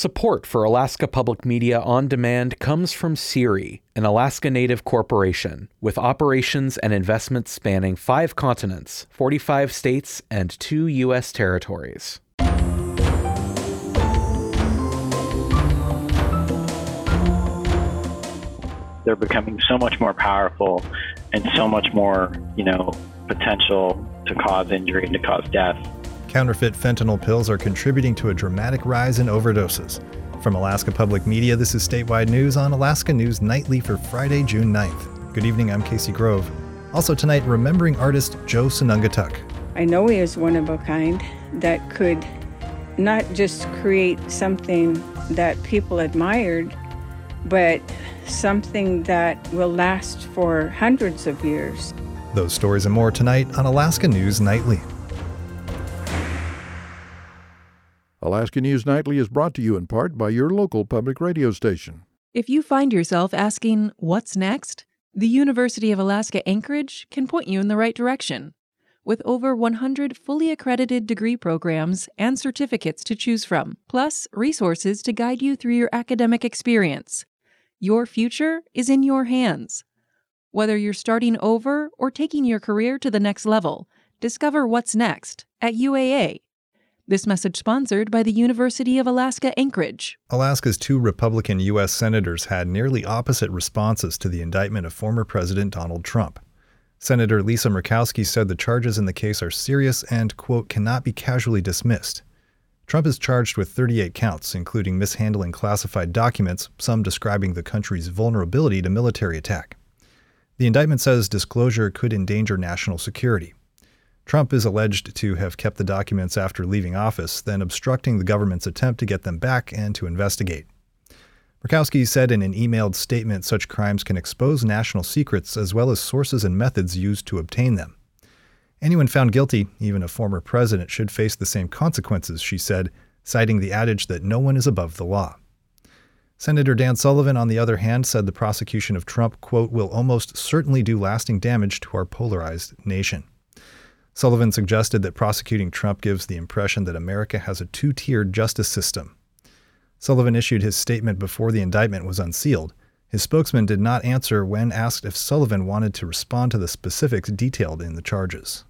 Support for Alaska Public Media on Demand comes from CIRI, an Alaska Native corporation with operations and investments spanning 5 continents, 45 states, and 2 U.S. territories. They're becoming so much more powerful and so much more, potential to cause injury and to cause death. Counterfeit fentanyl pills are contributing to a dramatic rise in overdoses. From Alaska Public Media, this is Statewide News on Alaska News Nightly for Friday, June 9th. Good evening, I'm Casey Grove. Also tonight, remembering artist Joe Sonungatuk. I know he is one of a kind that could not just create something that people admired, but something that will last for hundreds of years. Those stories and more tonight on Alaska News Nightly. Alaska News Nightly is brought to you in part by your local public radio station. If you find yourself asking, what's next? The University of Alaska Anchorage can point you in the right direction. With over 100 fully accredited degree programs and certificates to choose from, plus resources to guide you through your academic experience. Your future is in your hands. Whether you're starting over or taking your career to the next level, discover what's next at UAA. This message sponsored by the University of Alaska Anchorage. Alaska's 2 Republican U.S. senators had nearly opposite responses to the indictment of former President Donald Trump. Senator Lisa Murkowski said the charges in the case are serious and, quote, cannot be casually dismissed. Trump is charged with 38 counts, including mishandling classified documents, some describing the country's vulnerability to military attack. The indictment says disclosure could endanger national security. Trump is alleged to have kept the documents after leaving office, then obstructing the government's attempt to get them back and to investigate. Murkowski said in an emailed statement such crimes can expose national secrets as well as sources and methods used to obtain them. Anyone found guilty, even a former president, should face the same consequences, she said, citing the adage that no one is above the law. Senator Dan Sullivan, on the other hand, said the prosecution of Trump, quote, will almost certainly do lasting damage to our polarized nation. Sullivan suggested that prosecuting Trump gives the impression that America has a 2-tiered justice system. Sullivan issued his statement before the indictment was unsealed. His spokesman did not answer when asked if Sullivan wanted to respond to the specifics detailed in the charges.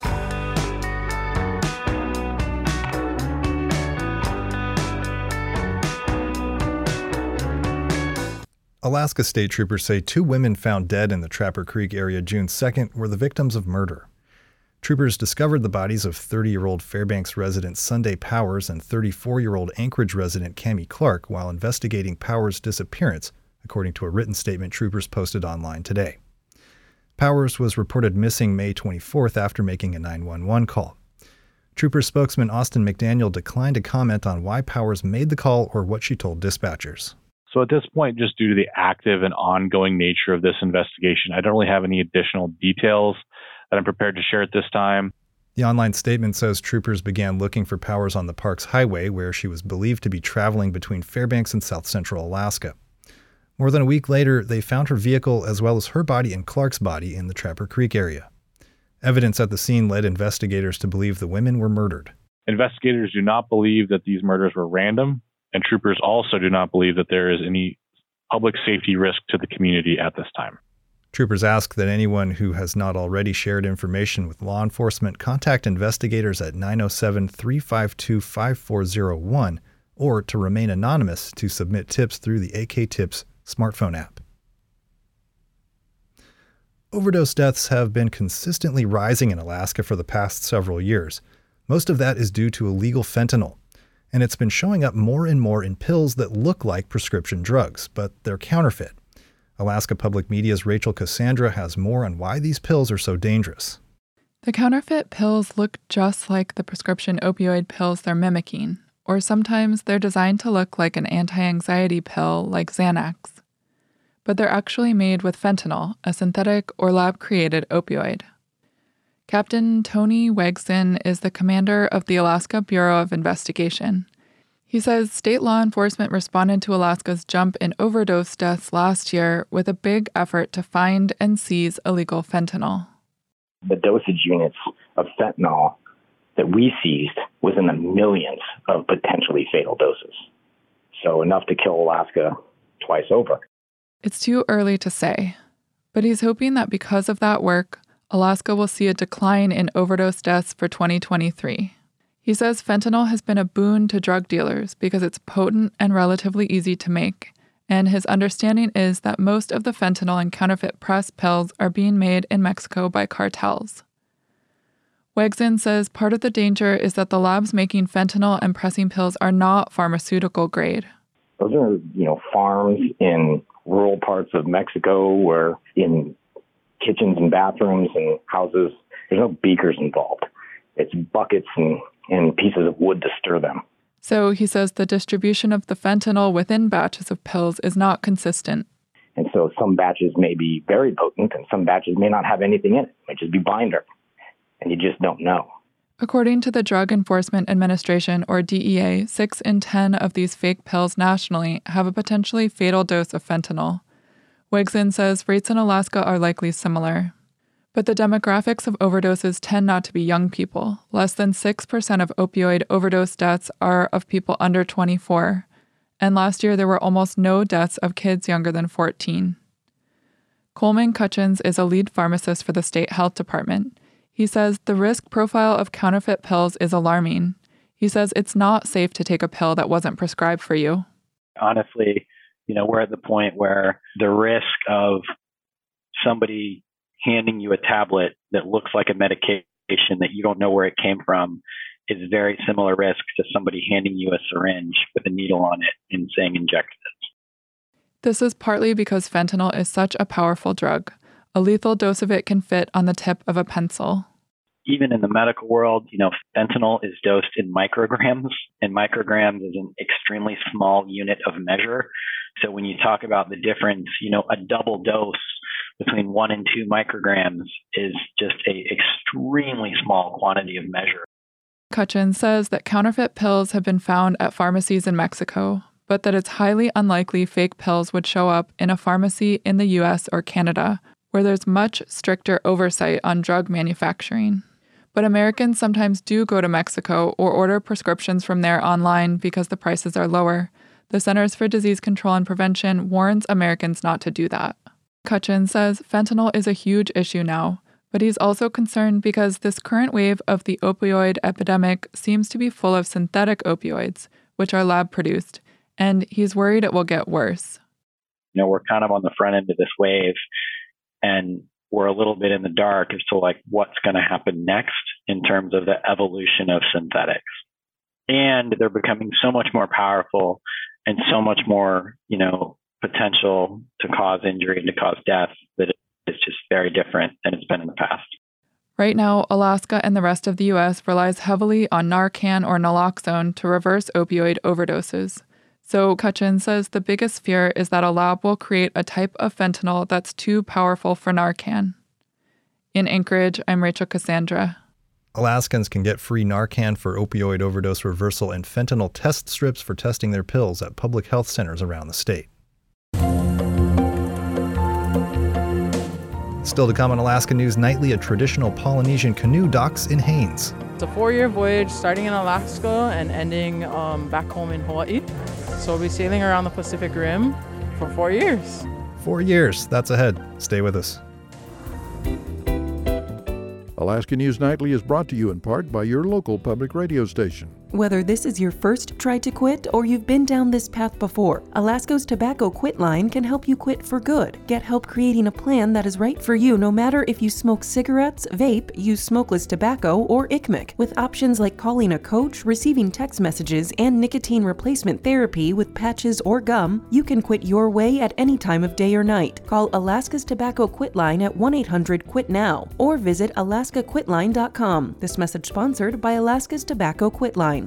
Alaska state troopers say 2 women found dead in the Trapper Creek area June 2nd were the victims of murder. Troopers discovered the bodies of 30-year-old Fairbanks resident Sunday Powers and 34-year-old Anchorage resident Cammie Clark while investigating Powers' disappearance, according to a written statement troopers posted online today. Powers was reported missing May 24th after making a 911 call. Trooper spokesman Austin McDaniel declined to comment on why Powers made the call or what she told dispatchers. So at this point, just due to the active and ongoing nature of this investigation, I don't really have any additional details that I'm prepared to share at this time. The online statement says troopers began looking for Powers on the park's highway, where she was believed to be traveling between Fairbanks and south central Alaska. More than a week later, they found her vehicle as well as her body and Clark's body in the Trapper Creek area. Evidence at the scene led investigators to believe the women were murdered. Investigators do not believe that these murders were random, and troopers also do not believe that there is any public safety risk to the community at this time. Troopers ask that anyone who has not already shared information with law enforcement contact investigators at 907-352-5401 or to remain anonymous to submit tips through the AK Tips smartphone app. Overdose deaths have been consistently rising in Alaska for the past several years. Most of that is due to illegal fentanyl, and it's been showing up more and more in pills that look like prescription drugs, but they're counterfeit. Alaska Public Media's Rachel Cassandra has more on why these pills are so dangerous. The counterfeit pills look just like the prescription opioid pills they're mimicking, or sometimes they're designed to look like an anti-anxiety pill like Xanax. But they're actually made with fentanyl, a synthetic or lab-created opioid. Captain Tony Wegson is the commander of the Alaska Bureau of Investigation. He says state law enforcement responded to Alaska's jump in overdose deaths last year with a big effort to find and seize illegal fentanyl. The dosage units of fentanyl that we seized was in the millions of potentially fatal doses. So enough to kill Alaska twice over. It's too early to say, but he's hoping that because of that work, Alaska will see a decline in overdose deaths for 2023. He says fentanyl has been a boon to drug dealers because it's potent and relatively easy to make, and his understanding is that most of the fentanyl and counterfeit pressed pills are being made in Mexico by cartels. Wegzin says part of the danger is that the labs making fentanyl and pressing pills are not pharmaceutical grade. Those are, farms in rural parts of Mexico where in kitchens and bathrooms and houses, there's no beakers involved. It's buckets and pieces of wood to stir them. So he says the distribution of the fentanyl within batches of pills is not consistent. And so some batches may be very potent and some batches may not have anything in it. It might just be binder. And you just don't know. According to the Drug Enforcement Administration, or DEA, 6 in 10 of these fake pills nationally have a potentially fatal dose of fentanyl. Wegzin says rates in Alaska are likely similar. But the demographics of overdoses tend not to be young people. Less than 6% of opioid overdose deaths are of people under 24. And last year there were almost no deaths of kids younger than 14. Coleman Cutchins is a lead pharmacist for the state health department. He says the risk profile of counterfeit pills is alarming. He says it's not safe to take a pill that wasn't prescribed for you. Honestly, we're at the point where the risk of somebody handing you a tablet that looks like a medication that you don't know where it came from is very similar risk to somebody handing you a syringe with a needle on it and saying inject this. This is partly because fentanyl is such a powerful drug. A lethal dose of it can fit on the tip of a pencil. Even in the medical world, fentanyl is dosed in micrograms, and micrograms is an extremely small unit of measure. So when you talk about the difference, a double dose between 1 and 2 micrograms is just a extremely small quantity of measure. Cutchins says that counterfeit pills have been found at pharmacies in Mexico, but that it's highly unlikely fake pills would show up in a pharmacy in the US or Canada, where there's much stricter oversight on drug manufacturing. But Americans sometimes do go to Mexico or order prescriptions from there online because the prices are lower. The Centers for Disease Control and Prevention warns Americans not to do that. Cutchins says fentanyl is a huge issue now, but he's also concerned because this current wave of the opioid epidemic seems to be full of synthetic opioids, which are lab-produced, and he's worried it will get worse. We're kind of on the front end of this wave, and we're a little bit in the dark as to what's going to happen next in terms of the evolution of synthetics. And they're becoming so much more powerful and so much more, potential to cause injury and to cause death that it's just very different than it's been in the past. Right now, Alaska and the rest of the U.S. relies heavily on Narcan or naloxone to reverse opioid overdoses. So Cutchins says the biggest fear is that a lab will create a type of fentanyl that's too powerful for Narcan. In Anchorage, I'm Rachel Cassandra. Alaskans can get free Narcan for opioid overdose reversal and fentanyl test strips for testing their pills at public health centers around the state. Still to come on Alaska News Nightly, a traditional Polynesian canoe docks in Haines. It's a 4-year voyage starting in Alaska and ending back home in Hawaii. So we'll be sailing around the Pacific Rim for 4 years. 4 years, that's ahead. Stay with us. Alaska News Nightly is brought to you in part by your local public radio station. Whether this is your first try to quit or you've been down this path before, Alaska's Tobacco Quit line can help you quit for good. Get help creating a plan that is right for you no matter if you smoke cigarettes, vape, use smokeless tobacco, or ICMIC. With options like calling a coach, receiving text messages, and nicotine replacement therapy with patches or gum, you can quit your way at any time of day or night. Call Alaska's Tobacco Quit line at 1-800-QUIT-NOW or visit alaskaquitline.com. This message sponsored by Alaska's Tobacco Quit line.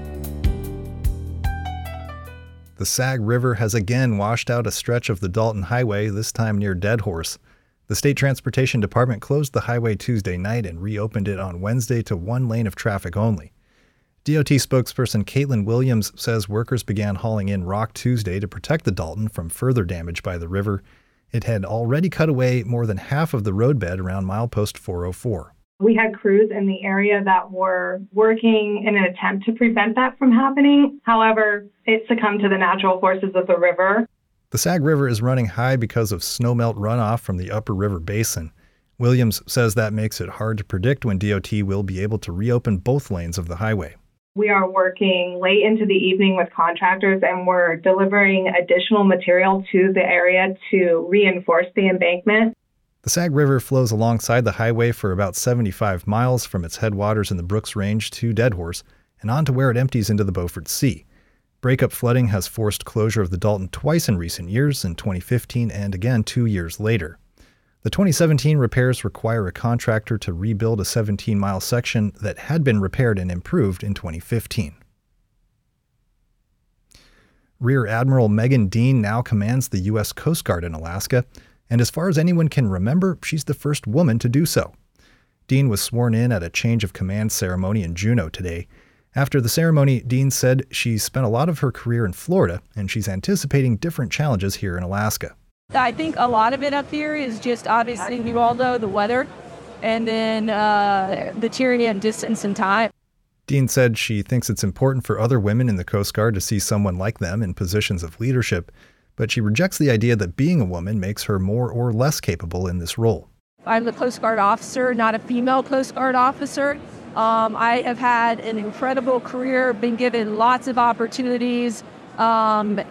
The Sag River has again washed out a stretch of the Dalton Highway, this time near Deadhorse. The State Transportation Department closed the highway Tuesday night and reopened it on Wednesday to one lane of traffic only. DOT spokesperson Caitlin Williams says workers began hauling in rock Tuesday to protect the Dalton from further damage by the river. It had already cut away more than half of the roadbed around milepost 404. We had crews in the area that were working in an attempt to prevent that from happening. However, it succumbed to the natural forces of the river. The Sag River is running high because of snowmelt runoff from the upper river basin. Williams says that makes it hard to predict when DOT will be able to reopen both lanes of the highway. We are working late into the evening with contractors, and we're delivering additional material to the area to reinforce the embankment. The Sag River flows alongside the highway for about 75 miles from its headwaters in the Brooks Range to Dead Horse and on to where it empties into the Beaufort Sea. Breakup flooding has forced closure of the Dalton twice in recent years, in 2015 and again 2 years later. The 2017 repairs require a contractor to rebuild a 17-mile section that had been repaired and improved in 2015. Rear Admiral Megan Dean now commands the U.S. Coast Guard in Alaska, and as far as anyone can remember, she's the first woman to do so. Dean was sworn in at a change of command ceremony in Juneau today. After the ceremony, Dean said she spent a lot of her career in Florida, and she's anticipating different challenges here in Alaska. I think a lot of it up here is just obviously, you all know, the weather, and then the tyranny of distance and time. Dean said she thinks it's important for other women in the Coast Guard to see someone like them in positions of leadership, but she rejects the idea that being a woman makes her more or less capable in this role. I'm the Coast Guard officer, not a female Coast Guard officer. I have had an incredible career, been given lots of opportunities, and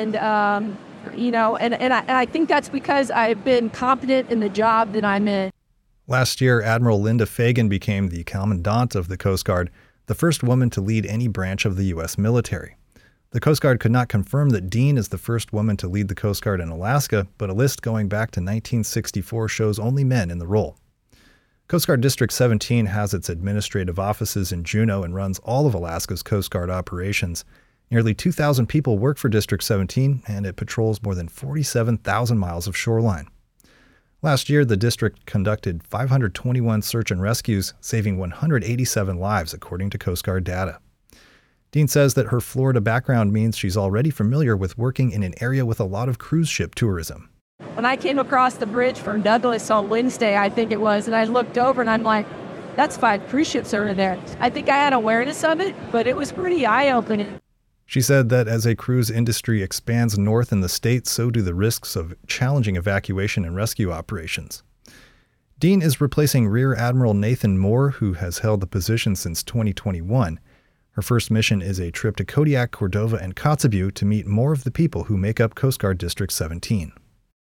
I think that's because I've been competent in the job that I'm in. Last year, Admiral Linda Fagan became the Commandant of the Coast Guard, the first woman to lead any branch of the U.S. military. The Coast Guard could not confirm that Dean is the first woman to lead the Coast Guard in Alaska, but a list going back to 1964 shows only men in the role. Coast Guard District 17 has its administrative offices in Juneau and runs all of Alaska's Coast Guard operations. Nearly 2,000 people work for District 17, and it patrols more than 47,000 miles of shoreline. Last year, the district conducted 521 search and rescues, saving 187 lives, according to Coast Guard data. Dean says that her Florida background means she's already familiar with working in an area with a lot of cruise ship tourism. When I came across the bridge from Douglas on Wednesday, I think it was, and I looked over and I'm like, that's 5 cruise ships over there. I think I had awareness of it, but it was pretty eye-opening. She said that as a cruise industry expands north in the state, so do the risks of challenging evacuation and rescue operations. Dean is replacing Rear Admiral Nathan Moore, who has held the position since 2021. Her first mission is a trip to Kodiak, Cordova, and Kotzebue to meet more of the people who make up Coast Guard District 17.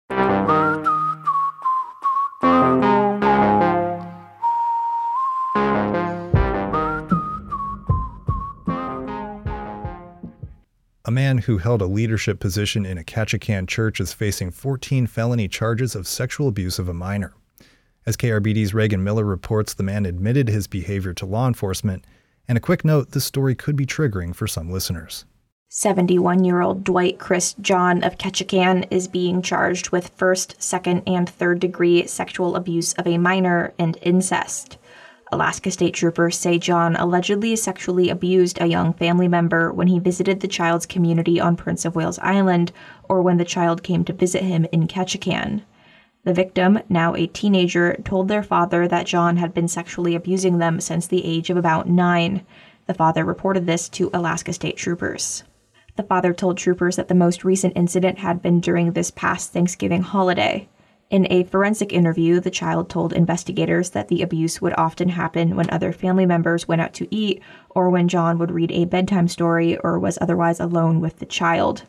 A man who held a leadership position in a Ketchikan church is facing 14 felony charges of sexual abuse of a minor. As KRBD's Reagan Miller reports, the man admitted his behavior to law enforcement. And a quick note, this story could be triggering for some listeners. 71-year-old Dwight Chris John of Ketchikan is being charged with first, second, and third-degree sexual abuse of a minor and incest. Alaska State Troopers say John allegedly sexually abused a young family member when he visited the child's community on Prince of Wales Island or when the child came to visit him in Ketchikan. The victim, now a teenager, told their father that John had been sexually abusing them since the age of about 9. The father reported this to Alaska State Troopers. The father told troopers that the most recent incident had been during this past Thanksgiving holiday. In a forensic interview, the child told investigators that the abuse would often happen when other family members went out to eat or when John would read a bedtime story or was otherwise alone with the child.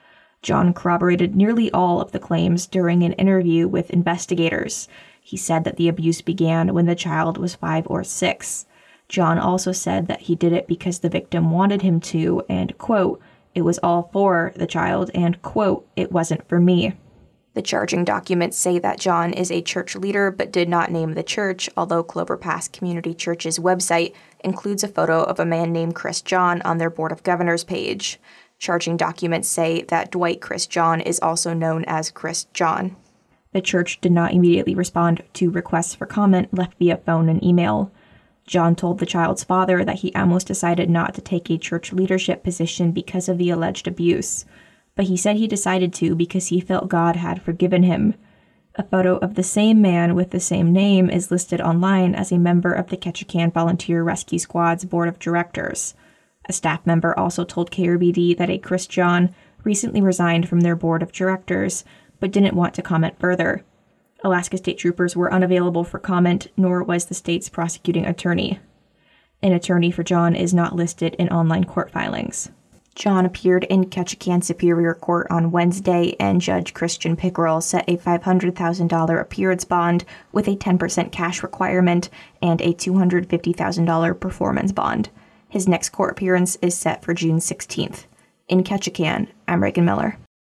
John corroborated nearly all of the claims during an interview with investigators. He said that the abuse began when the child was 5 or 6. John also said that he did it because the victim wanted him to, and, quote, it was all for the child, and, quote, it wasn't for me. The charging documents say that John is a church leader but did not name the church, although Clover Pass Community Church's website includes a photo of a man named Chris John on their Board of Governors page. Charging documents say that Dwight Chris John is also known as Chris John. The church did not immediately respond to requests for comment left via phone and email. John told the child's father that he almost decided not to take a church leadership position because of the alleged abuse, but he said he decided to because he felt God had forgiven him. A photo of the same man with the same name is listed online as a member of the Ketchikan Volunteer Rescue Squad's board of directors. A staff member also told KRBD that a Chris John recently resigned from their board of directors, but didn't want to comment further. Alaska State Troopers were unavailable for comment, nor was the state's prosecuting attorney. An attorney for John is not listed in online court filings. John appeared in Ketchikan Superior Court on Wednesday, and Judge Christian Pickerel set a $500,000 appearance bond with a 10% cash requirement and a $250,000 performance bond. His next court appearance is set for June 16th. In Ketchikan, I'm Reagan Miller.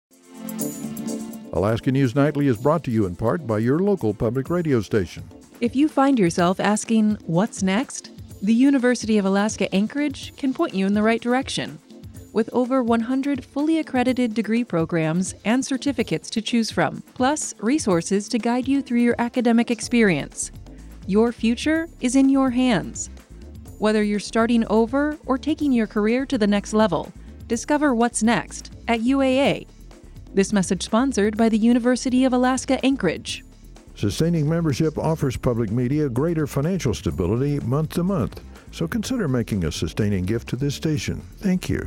Alaska News Nightly is brought to you in part by your local public radio station. If you find yourself asking, what's next? The University of Alaska Anchorage can point you in the right direction. With over 100 fully accredited degree programs and certificates to choose from, plus resources to guide you through your academic experience. Your future is in your hands. Whether you're starting over or taking your career to the next level, discover what's next at UAA. This message sponsored by the University of Alaska Anchorage. Sustaining membership offers public media greater financial stability month to month. So consider making a sustaining gift to this station. Thank you.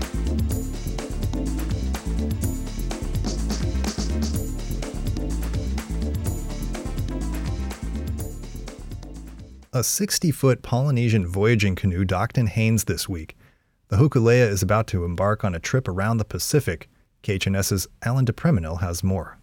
A 60-foot Polynesian voyaging canoe docked in Haines this week. The Hokulea is about to embark on a trip around the Pacific. KHNS's Alan DePreminil has more.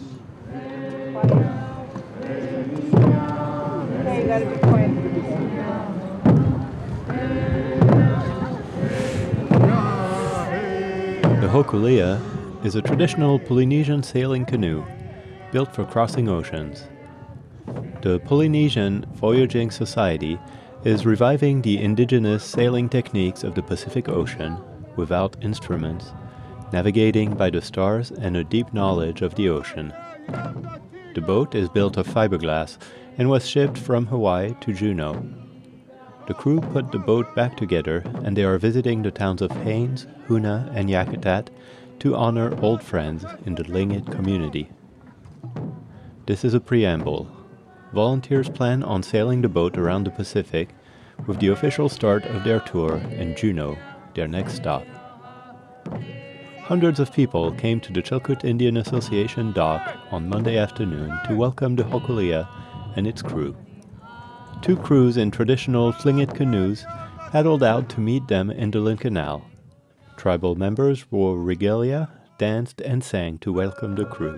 The Hokulea is a traditional Polynesian sailing canoe built for crossing oceans. The Polynesian Voyaging Society is reviving the indigenous sailing techniques of the Pacific Ocean without instruments, navigating by the stars and a deep knowledge of the ocean. The boat is built of fiberglass and was shipped from Hawaii to Juneau. The crew put the boat back together, and they are visiting the towns of Haines, Hoonah, and Yakutat to honor old friends in the Tlingit community. This is a preamble. Volunteers plan on sailing the boat around the Pacific, with the official start of their tour in Juneau, their next stop. Hundreds of people came to the Chilkoot Indian Association dock on Monday afternoon to welcome the Hokulea and its crew. Two crews in traditional Tlingit canoes paddled out to meet them in the Lynn Canal. Tribal members wore regalia, danced, and sang to welcome the crew.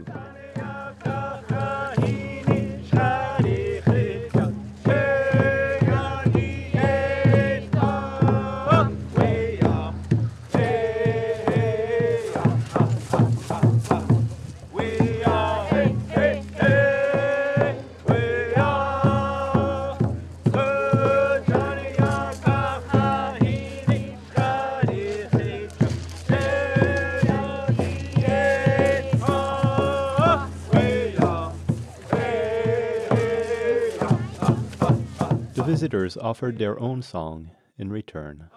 Visitors offered their own song in return.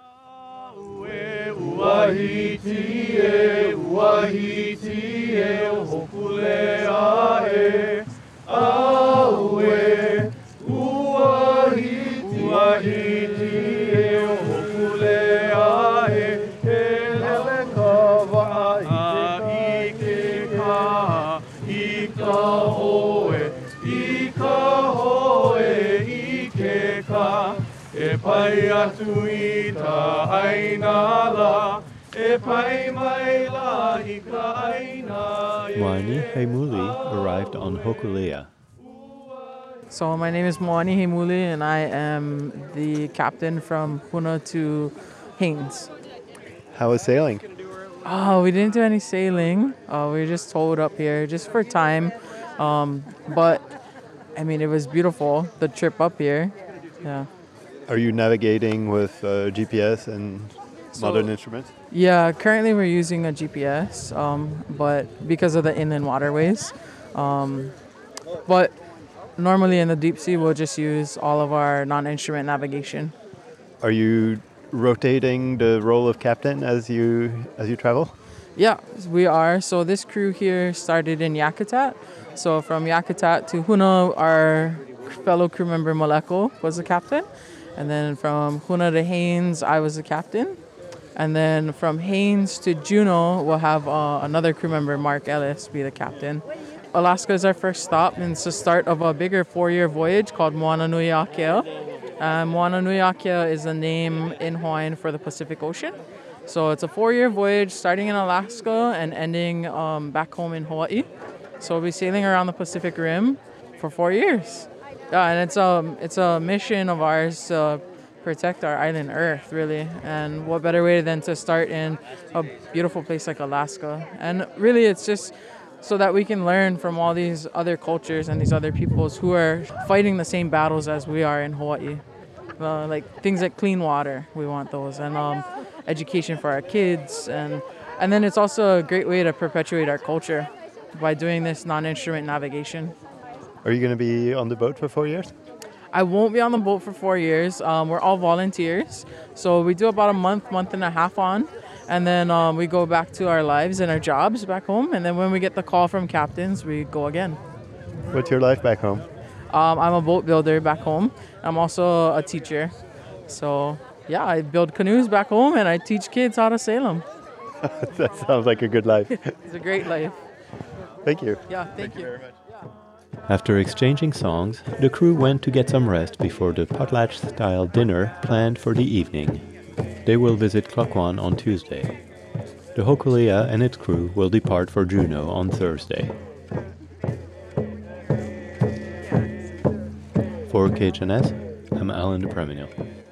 Moani Heimuli arrived on Hokulea. So my name is Moani Heimuli, and I am the captain from Hoonah to Haines. How was sailing? Oh, we didn't do any sailing. We were just towed up here just for time. But I mean, it was beautiful, the trip up here. Yeah. Are you navigating with GPS and modern instruments? Yeah, currently we're using a GPS, but because of the inland waterways. But normally in the deep sea, we'll just use all of our non-instrument navigation. Are you rotating the role of captain as you travel? Yeah, we are. So this crew here started in Yakutat. So from Yakutat to Huna, our fellow crew member Maleko was the captain. And then from Huna to Haines, I was the captain. And then from Haines to Juneau, we'll have another crew member, Mark Ellis, be the captain. Alaska is our first stop, and it's the start of a bigger 4-year voyage called Moana Nui Akea. Moana Nui Akea is a name in Hawaiian for the Pacific Ocean. So it's a 4-year voyage starting in Alaska and ending back home in Hawaii. So we'll be sailing around the Pacific Rim for 4 years. Yeah, and it's a mission of ours to protect our island Earth, really. And what better way than to start in a beautiful place like Alaska. And really, it's just so that we can learn from all these other cultures and these other peoples who are fighting the same battles as we are in Hawaii. Like things like clean water, we want those, and education for our kids. And then it's also a great way to perpetuate our culture by doing this non-instrument navigation. Are you going to be on the boat for 4 years? I won't be on the boat for 4 years. We're all volunteers. So we do about a month and a half on. And then we go back to our lives and our jobs back home. And then when we get the call from captains, we go again. What's your life back home? I'm a boat builder back home. I'm also a teacher. So, yeah, I build canoes back home and I teach kids how to sail them. That sounds like a good life. It's a great life. Thank you. Yeah, thank you very much. After exchanging songs, the crew went to get some rest before the potlatch-style dinner planned for the evening. They will visit Klukwan on Tuesday. The Hokulea and its crew will depart for Juneau on Thursday. For KHNS, I'm Alan DePremino.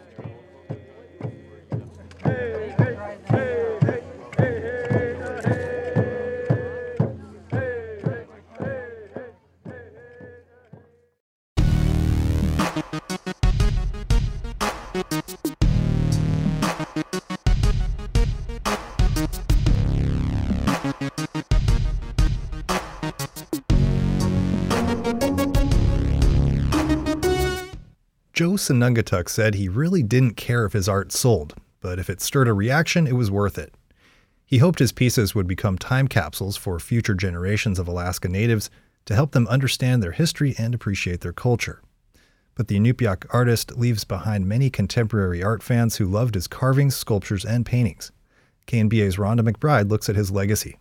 Joe Sanungatuk said he really didn't care if his art sold, but if it stirred a reaction, it was worth it. He hoped his pieces would become time capsules for future generations of Alaska Natives to help them understand their history and appreciate their culture. But the Inupiaq artist leaves behind many contemporary art fans who loved his carvings, sculptures, and paintings. KNBA's Rhonda McBride looks at his legacy.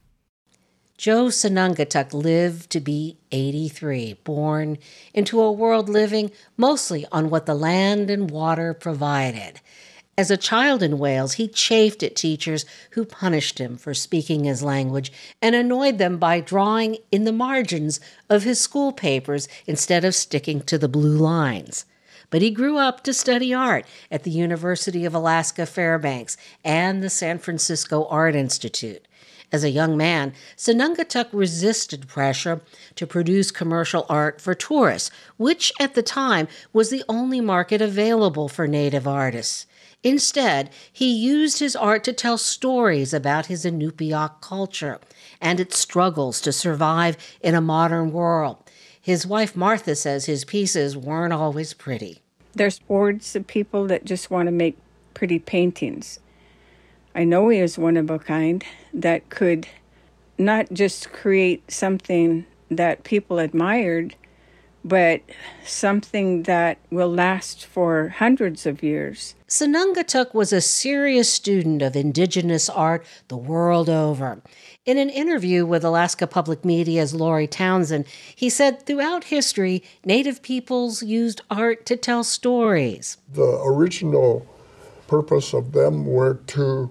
Joe Sanungatuk lived to be 83, born into a world living mostly on what the land and water provided. As a child in Wales, he chafed at teachers who punished him for speaking his language and annoyed them by drawing in the margins of his school papers instead of sticking to the blue lines. But he grew up to study art at the University of Alaska Fairbanks and the San Francisco Art Institute. As a young man, Sanungatuk resisted pressure to produce commercial art for tourists, which at the time was the only market available for Native artists. Instead, he used his art to tell stories about his Inupiaq culture and its struggles to survive in a modern world. His wife Martha says his pieces weren't always pretty. There's hordes of people that just want to make pretty paintings. I know he is one of a kind that could not just create something that people admired, but something that will last for hundreds of years. Sanungatuk was a serious student of indigenous art the world over. In an interview with Alaska Public Media's Lori Townsend, he said throughout history, Native peoples used art to tell stories. The original purpose of them were to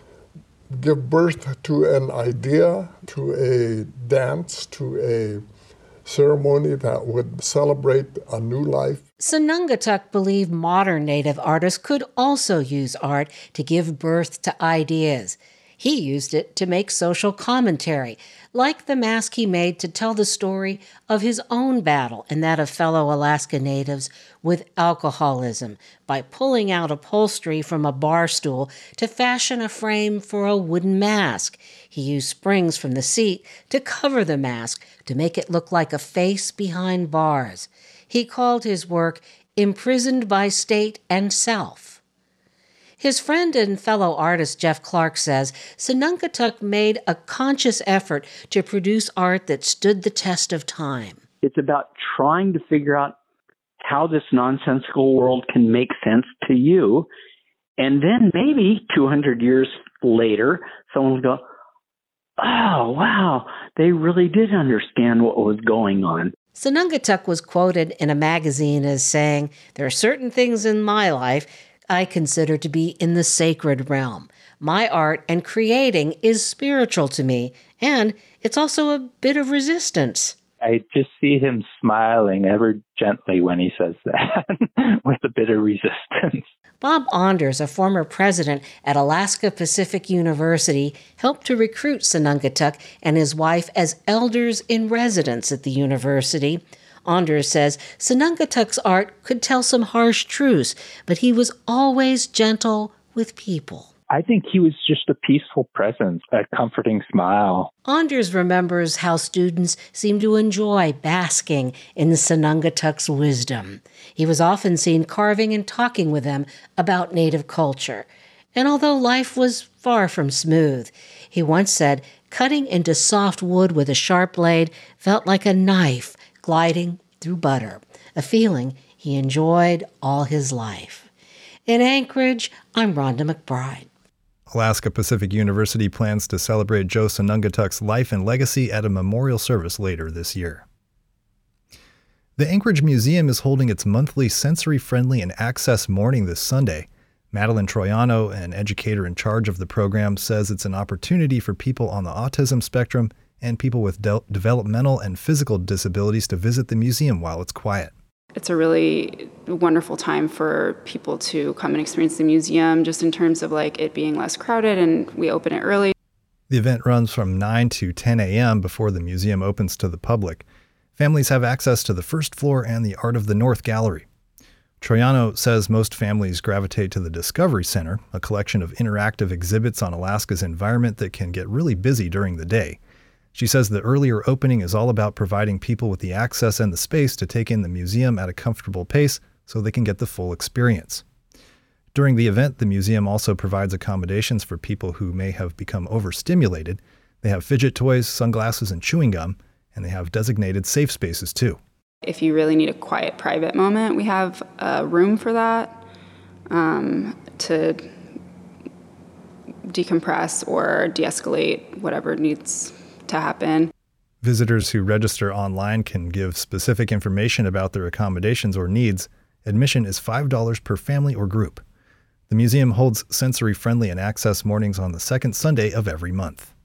give birth to an idea, to a dance, to a ceremony that would celebrate a new life. Sanungatuk believed modern Native artists could also use art to give birth to ideas. He used it to make social commentary, like the mask he made to tell the story of his own battle and that of fellow Alaska Natives with alcoholism by pulling out upholstery from a bar stool to fashion a frame for a wooden mask. He used springs from the seat to cover the mask to make it look like a face behind bars. He called his work Imprisoned by State and Self. His friend and fellow artist Jeff Clark says Sinungatuk made a conscious effort to produce art that stood the test of time. It's about trying to figure out how this nonsensical world can make sense to you. And then maybe 200 years later, someone will go, oh, wow, they really did understand what was going on. Sinungatuk was quoted in a magazine as saying, "There are certain things in my life I consider to be in the sacred realm. My art and creating is spiritual to me, and it's also a bit of resistance." I just see him smiling ever gently when he says that, with a bit of resistance. Bob Onders, a former president at Alaska Pacific University, helped to recruit Sinungatuk and his wife as elders in residence at the university. Onders says Sinungatuk's art could tell some harsh truths, but he was always gentle with people. I think he was just a peaceful presence, a comforting smile. Onders remembers how students seemed to enjoy basking in Sinungatuk's wisdom. He was often seen carving and talking with them about Native culture. And although life was far from smooth, he once said, cutting into soft wood with a sharp blade felt like a knife gliding through butter, a feeling he enjoyed all his life. In Anchorage, I'm Rhonda McBride. Alaska Pacific University plans to celebrate Joe Sinungatuk's life and legacy at a memorial service later this year. The Anchorage Museum is holding its monthly sensory-friendly and access morning this Sunday. Madeline Troiano, an educator in charge of the program, says it's an opportunity for people on the autism spectrum and people with developmental and physical disabilities to visit the museum while it's quiet. It's a really wonderful time for people to come and experience the museum, just in terms of like it being less crowded, and we open it early. The event runs from 9 to 10 a.m. before the museum opens to the public. Families have access to the first floor and the Art of the North Gallery. Troiano says most families gravitate to the Discovery Center, a collection of interactive exhibits on Alaska's environment that can get really busy during the day. She says the earlier opening is all about providing people with the access and the space to take in the museum at a comfortable pace so they can get the full experience. During the event, the museum also provides accommodations for people who may have become overstimulated. They have fidget toys, sunglasses, and chewing gum, and they have designated safe spaces too. If you really need a quiet, private moment, we have a room for that to decompress or de-escalate whatever needs to happen. Visitors who register online can give specific information about their accommodations or needs. Admission is $5 per family or group. The museum holds sensory-friendly and access mornings on the second Sunday of every month.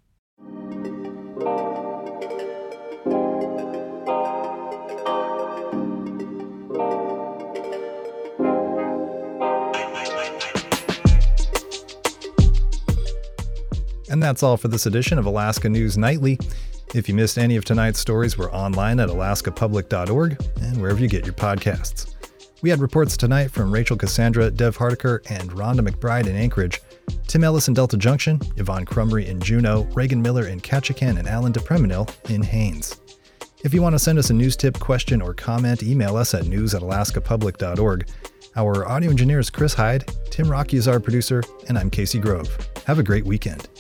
And that's all for this edition of Alaska News Nightly. If you missed any of tonight's stories, we're online at alaskapublic.org and wherever you get your podcasts. We had reports tonight from Rachel Cassandra, Dev Hardiker, and Rhonda McBride in Anchorage, Tim Ellis in Delta Junction, Yvonne Crumry in Juneau, Reagan Miller in Ketchikan, and Alan DePreminil in Haines. If you want to send us a news tip, question, or comment, email us at news@alaskapublic.org. Our audio engineer is Chris Hyde, Tim Rocky is our producer, and I'm Casey Grove. Have a great weekend.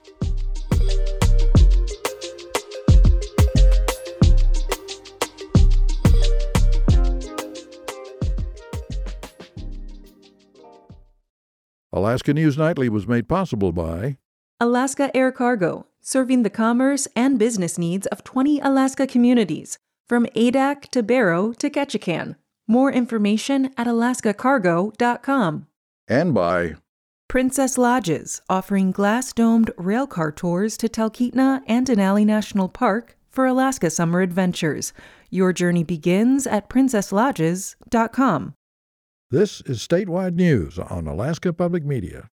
Alaska News Nightly was made possible by Alaska Air Cargo, serving the commerce and business needs of 20 Alaska communities, from Adak to Barrow to Ketchikan. More information at alaskacargo.com. And by Princess Lodges, offering glass-domed railcar tours to Talkeetna and Denali National Park for Alaska summer adventures. Your journey begins at princesslodges.com. This is Statewide News on Alaska Public Media.